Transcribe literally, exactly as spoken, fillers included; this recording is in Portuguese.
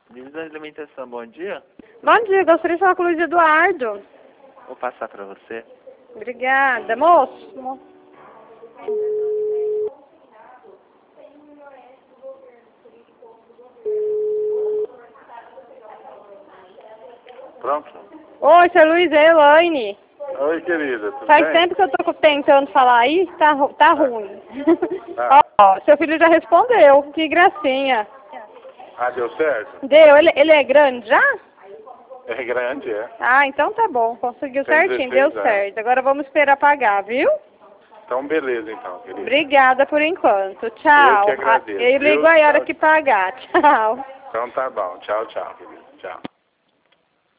Divisão de alimentação, bom dia. Bom dia, gostaria de falar com o Luiz Eduardo. Vou passar pra você. Obrigada. Moço. Mo... Pronto? Oi, seu Luiz, é Elaine. Oi, querida, tudo Faz bem? tempo que eu tô tentando falar aí, tá, ru- tá ruim. Ah. Ó, seu filho já respondeu, que gracinha. Ah, deu certo? Deu, ele, ele é grande já? É grande, é. Ah, então tá bom, conseguiu Tem certinho, deu dezesseis anos. certo. Agora vamos esperar pagar, viu? Então, beleza, então, querida. Obrigada por enquanto, tchau. Eu que agradeço. Ah, eu ligo Deus, aí a hora tchau. que pagar, tchau. Então tá bom. Tchau, tchau, querida. Tchau.